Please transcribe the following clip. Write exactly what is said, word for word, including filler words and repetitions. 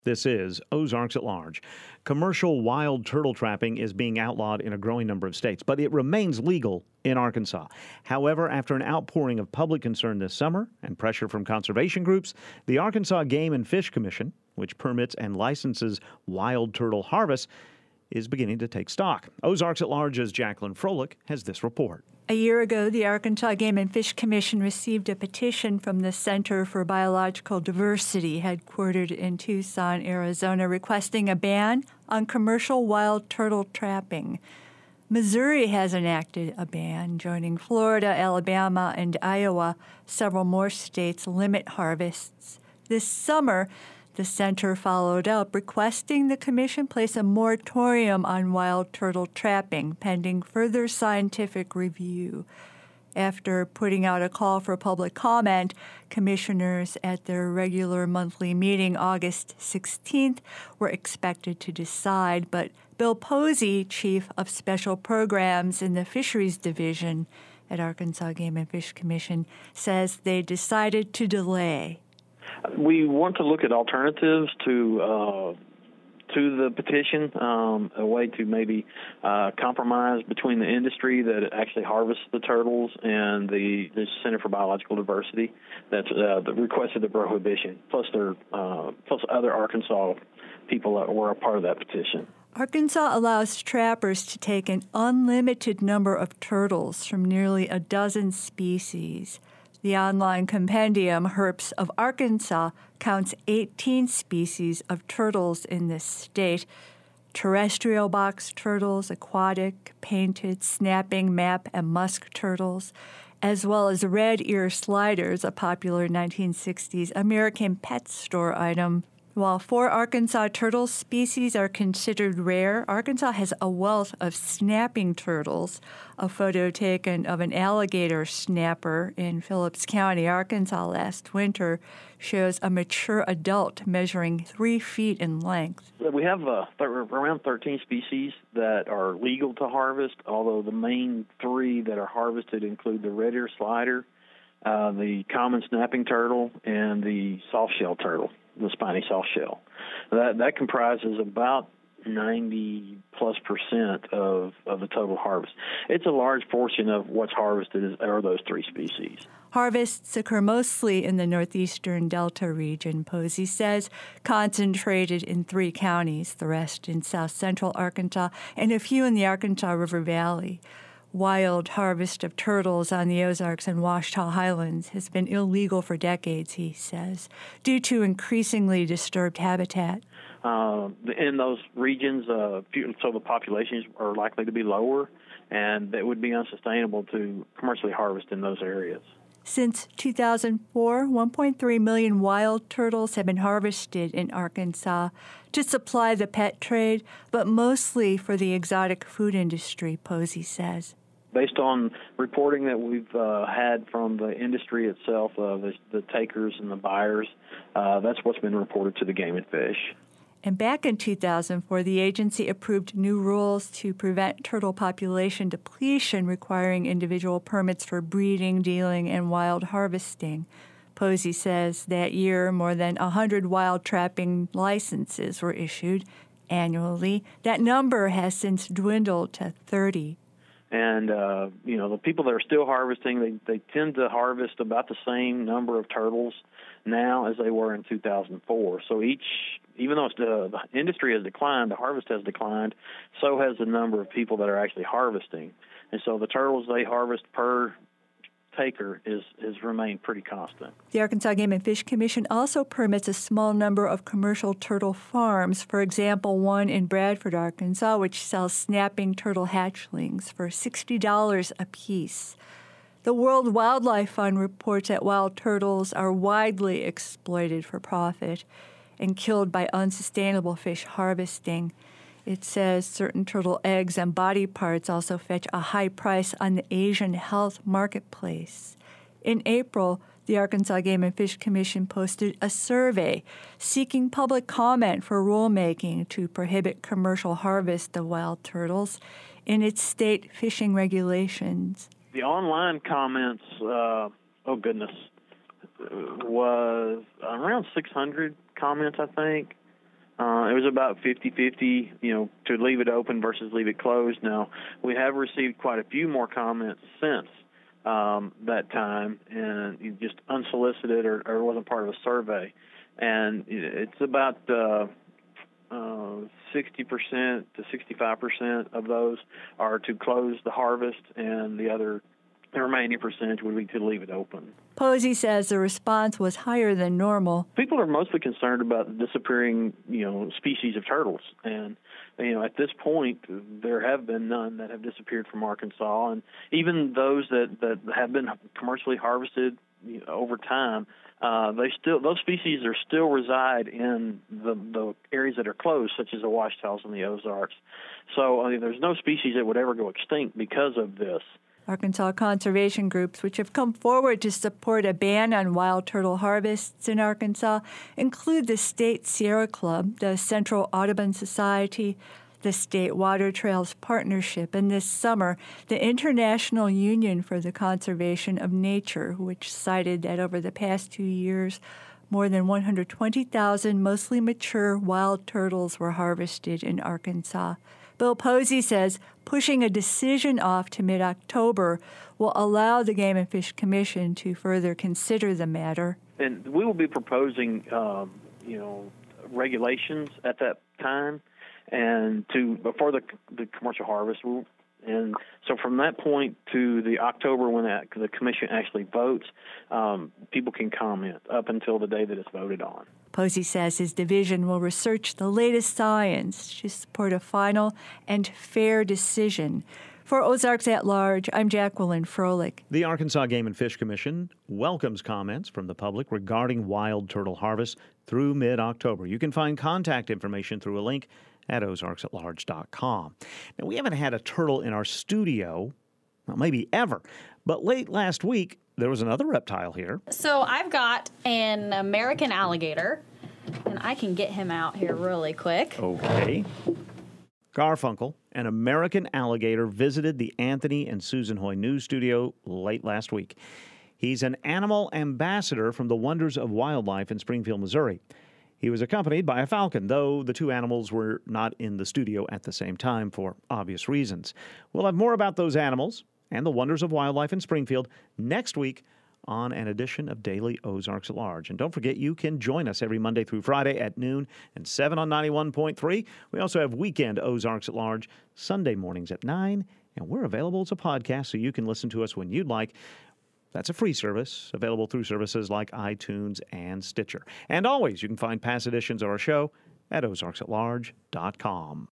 This is Ozarks at Large. Commercial wild turtle trapping is being outlawed in a growing number of states, but it remains legal in Arkansas. However, after an outpouring of public concern this summer and pressure from conservation groups, the Arkansas Game and Fish Commission, which permits and licenses wild turtle harvest, is beginning to take stock. Ozarks at Large's Jacqueline Froelich has this report. A year ago, the Arkansas Game and Fish Commission received a petition from the Center for Biological Diversity, headquartered in Tucson, Arizona, requesting a ban on commercial wild turtle trapping. Missouri has enacted a ban, joining Florida, Alabama, and Iowa. Several more states limit harvests. This summer, the center followed up, requesting the commission place a moratorium on wild turtle trapping, pending further scientific review. After putting out a call for public comment, commissioners at their regular monthly meeting August sixteenth were expected to decide, but Bill Posey, Chief of Special Programs in the Fisheries Division at Arkansas Game and Fish Commission, says they decided to delay. We want to look at alternatives to uh, to the petition, um, a way to maybe uh, compromise between the industry that actually harvests the turtles and the, the Center for Biological Diversity that's uh, that requested the prohibition, plus their uh, plus other Arkansas people that were a part of that petition. Arkansas allows trappers to take an unlimited number of turtles from nearly a dozen species. The online compendium, Herps of Arkansas, counts eighteen species of turtles in this state: terrestrial box turtles, aquatic, painted, snapping, map, and musk turtles, as well as red ear sliders, a popular nineteen sixties American pet store item. While four Arkansas turtle species are considered rare, Arkansas has a wealth of snapping turtles. A photo taken of an alligator snapper in Phillips County, Arkansas last winter shows a mature adult measuring three feet in length. We have uh, th- around thirteen species that are legal to harvest, although the main three that are harvested include the red ear slider, uh, the common snapping turtle, and the soft-shell turtle, the spiny soft shell. That that comprises about ninety plus percent of, of the total harvest. It's a large portion of what's harvested is, are those three species. Harvests occur mostly in the northeastern Delta region, Posey says, concentrated in three counties, the rest in south central Arkansas, and a few in the Arkansas River Valley. Wild harvest of turtles on the Ozarks and Ouachita Highlands has been illegal for decades, he says, due to increasingly disturbed habitat. Uh, in those regions, uh, so the populations are likely to be lower, and it would be unsustainable to commercially harvest in those areas. Since two thousand four, one point three million wild turtles have been harvested in Arkansas to supply the pet trade, but mostly for the exotic food industry, Posey says. Based on reporting that we've uh, had from the industry itself, uh, the, the takers and the buyers, uh, that's what's been reported to the Game and Fish. And back in two thousand four, the agency approved new rules to prevent turtle population depletion, requiring individual permits for breeding, dealing, and wild harvesting. Posey says that year more than one hundred wild trapping licenses were issued annually. That number has since dwindled to thirty. And, uh, you know, the people that are still harvesting, they, they tend to harvest about the same number of turtles now as they were in two thousand four. So each, even though it's the, the industry has declined, the harvest has declined, so has the number of people that are actually harvesting. And so the turtles they harvest per taker is has remained pretty constant. The Arkansas Game and Fish Commission also permits a small number of commercial turtle farms, for example, one in Bradford, Arkansas, which sells snapping turtle hatchlings for sixty dollars apiece. The World Wildlife Fund reports that wild turtles are widely exploited for profit and killed by unsustainable fish harvesting. It says certain turtle eggs and body parts also fetch a high price on the Asian health marketplace. In April, the Arkansas Game and Fish Commission posted a survey seeking public comment for rulemaking to prohibit commercial harvest of wild turtles in its state fishing regulations. The online comments, uh, oh goodness, was around six hundred comments, I think. Uh, it was about fifty-fifty, you know, to leave it open versus leave it closed. Now, we have received quite a few more comments since um, that time, and just unsolicited or, or wasn't part of a survey. And it's about uh, uh, sixty percent to sixty-five percent of those are to close the harvest, and the other the remaining percentage would be to leave it open. Posey says the response was higher than normal. People are mostly concerned about the disappearing, you know, species of turtles, and you know, at this point, there have been none that have disappeared from Arkansas, and even those that, that have been commercially harvested, you know, over time, uh, they still those species are still reside in the, the areas that are closed, such as the Ouachitas and the Ozarks. So I mean, there's no species that would ever go extinct because of this. Arkansas conservation groups, which have come forward to support a ban on wild turtle harvests in Arkansas, include the State Sierra Club, the Central Audubon Society, the State Water Trails Partnership, and this summer, the International Union for the Conservation of Nature, which cited that over the past two years, more than one hundred twenty thousand mostly mature wild turtles were harvested in Arkansas. Bill Posey says pushing a decision off to mid-October will allow the Game and Fish Commission to further consider the matter. And we will be proposing, um, you know, regulations at that time, and to before the the commercial harvest. And so from that point to the October when that, the commission actually votes, um, people can comment up until the day that it's voted on. Posey says his division will research the latest science to support a final and fair decision. For Ozarks at Large, I'm Jacqueline Froelich. The Arkansas Game and Fish Commission welcomes comments from the public regarding wild turtle harvest through mid-October. You can find contact information through a link at ozarks at large dot com. Now, we haven't had a turtle in our studio, well, maybe ever, but late last week, there was another reptile here. So I've got an American alligator, and I can get him out here really quick. Okay. Garfunkel, an American alligator, visited the Anthony and Susan Hoy News Studio late last week. He's an animal ambassador from the Wonders of Wildlife in Springfield, Missouri. He was accompanied by a falcon, though the two animals were not in the studio at the same time for obvious reasons. We'll have more about those animals and the Wonders of Wildlife in Springfield next week on an edition of Daily Ozarks at Large. And don't forget, you can join us every Monday through Friday at noon and seven on ninety-one point three. We also have Weekend Ozarks at Large Sunday mornings at nine, and we're available as a podcast so you can listen to us when you'd like. That's a free service, available through services like iTunes and Stitcher. And always, you can find past editions of our show at ozarks at large dot com.